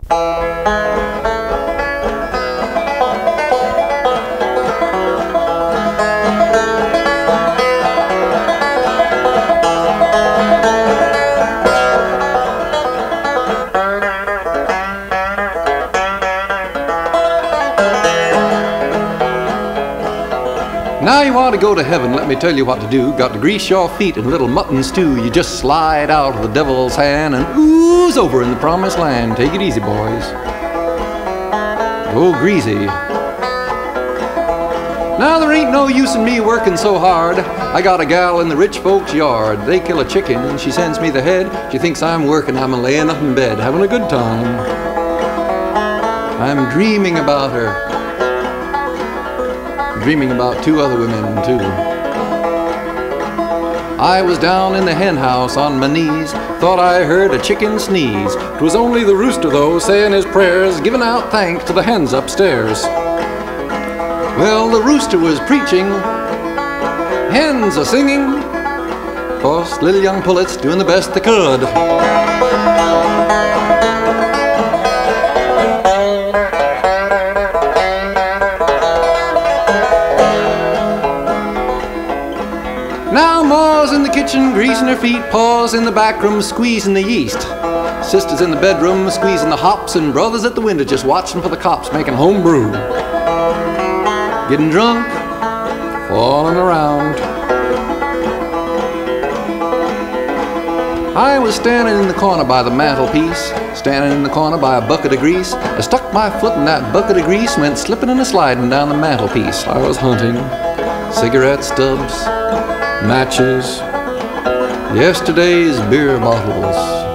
Now you want to go to heaven, let me tell you what to do. Got to grease your feet in a little mutton stew. You just slide out of the devil's hand and ooze over in the promised land. Take it easy, boys. Oh, greasy. Now there ain't no use in me working so hard. I got a gal in the rich folks' yard. They kill a chicken and she sends me the head. She thinks I'm working, I'm laying up in bed, having a good time. I'm dreaming about her. Dreaming about two other women, too. I was down in the hen house on my knees, thought I heard a chicken sneeze. 'Twas only the rooster, though, saying his prayers, giving out thanks to the hens upstairs. Well, the rooster was preaching, hens a singing, 'course little young pullets doing the best they could. Now Ma's in the kitchen greasing her feet, Pa's in the back room squeezing the yeast, Sister's in the bedroom squeezing the hops, and Brother's at the window just watching for the cops making home brew. Getting drunk, falling around. I was standing in the corner by the mantelpiece, standing in the corner by a bucket of grease. I stuck my foot in that bucket of grease, went slipping and sliding down the mantelpiece. I was hunting cigarette stubs, matches, yesterday's beer bottles.